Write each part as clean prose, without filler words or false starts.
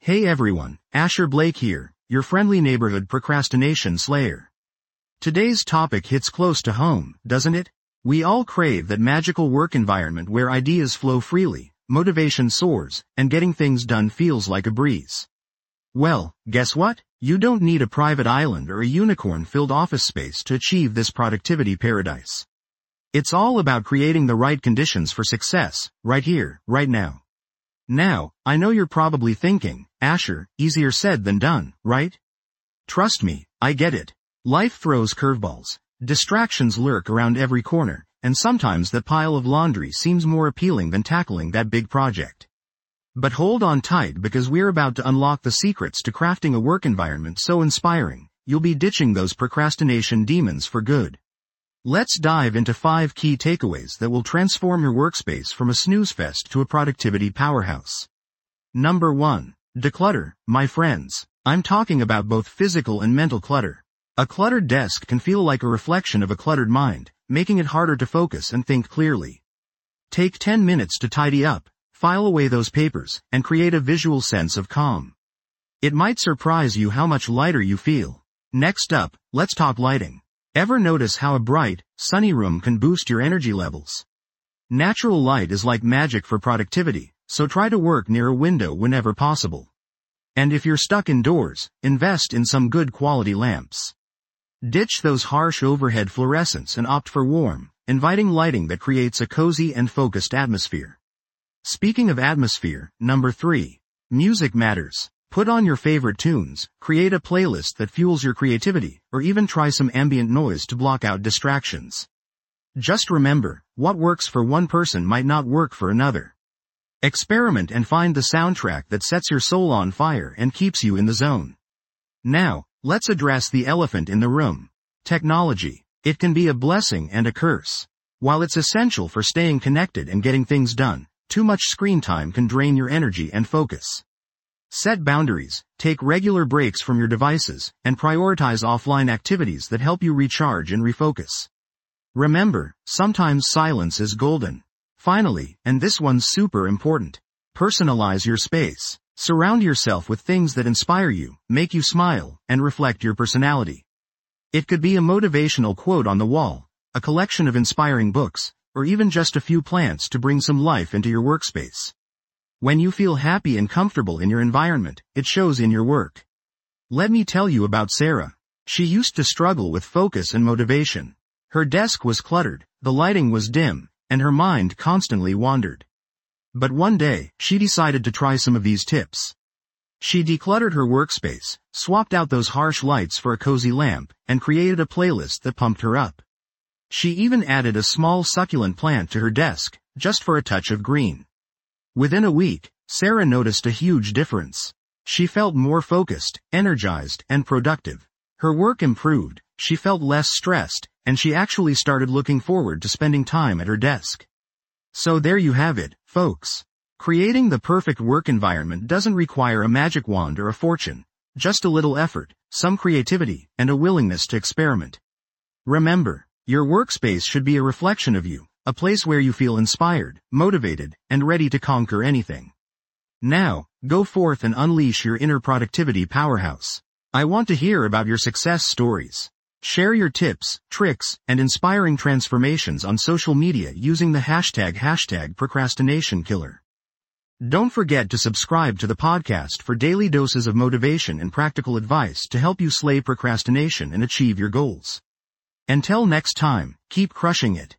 Hey everyone, Asher Blake here, your friendly neighborhood procrastination slayer. Today's topic hits close to home, doesn't it? We all crave that magical work environment where ideas flow freely, motivation soars, and getting things done feels like a breeze. Well, guess what? You don't need a private island or a unicorn-filled office space to achieve this productivity paradise. It's all about creating the right conditions for success, right here, right now. Now, I know you're probably thinking, Asher, easier said than done, right? Trust me, I get it. Life throws curveballs. Distractions lurk around every corner, and sometimes that pile of laundry seems more appealing than tackling that big project. But hold on tight because we're about to unlock the secrets to crafting a work environment so inspiring, you'll be ditching those procrastination demons for good. Let's dive into 5 key takeaways that will transform your workspace from a snooze fest to a productivity powerhouse. Number 1. Declutter, my friends. I'm talking about both physical and mental clutter. A cluttered desk can feel like a reflection of a cluttered mind, making it harder to focus and think clearly. Take 10 minutes to tidy up, file away those papers, and create a visual sense of calm. It might surprise you how much lighter you feel. Next up, let's talk lighting. Ever notice how a bright, sunny room can boost your energy levels? Natural light is like magic for productivity, so try to work near a window whenever possible. And if you're stuck indoors, invest in some good quality lamps. Ditch those harsh overhead fluorescents and opt for warm, inviting lighting that creates a cozy and focused atmosphere. Speaking of atmosphere, number 3. Music matters. Put on your favorite tunes, create a playlist that fuels your creativity, or even try some ambient noise to block out distractions. Just remember, what works for one person might not work for another. Experiment and find the soundtrack that sets your soul on fire and keeps you in the zone. Now, let's address the elephant in the room. Technology. It can be a blessing and a curse. While it's essential for staying connected and getting things done, too much screen time can drain your energy and focus. Set boundaries, take regular breaks from your devices, and prioritize offline activities that help you recharge and refocus. Remember, sometimes silence is golden. Finally, and this one's super important, personalize your space. Surround yourself with things that inspire you, make you smile, and reflect your personality. It could be a motivational quote on the wall, a collection of inspiring books, or even just a few plants to bring some life into your workspace. When you feel happy and comfortable in your environment, it shows in your work. Let me tell you about Sarah. She used to struggle with focus and motivation. Her desk was cluttered, the lighting was dim, and her mind constantly wandered. But one day, she decided to try some of these tips. She decluttered her workspace, swapped out those harsh lights for a cozy lamp, and created a playlist that pumped her up. She even added a small succulent plant to her desk, just for a touch of green. Within a week, Sarah noticed a huge difference. She felt more focused, energized, and productive. Her work improved, she felt less stressed, and she actually started looking forward to spending time at her desk. So there you have it, folks. Creating the perfect work environment doesn't require a magic wand or a fortune, just a little effort, some creativity, and a willingness to experiment. Remember, your workspace should be a reflection of you. A place where you feel inspired, motivated, and ready to conquer anything. Now, go forth and unleash your inner productivity powerhouse. I want to hear about your success stories. Share your tips, tricks, and inspiring transformations on social media using the hashtag #procrastinationkiller. Don't forget to subscribe to the podcast for daily doses of motivation and practical advice to help you slay procrastination and achieve your goals. Until next time, keep crushing it.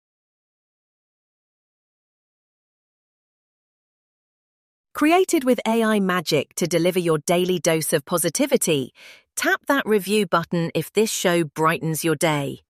Created with AI magic to deliver your daily dose of positivity, tap that review button if this show brightens your day.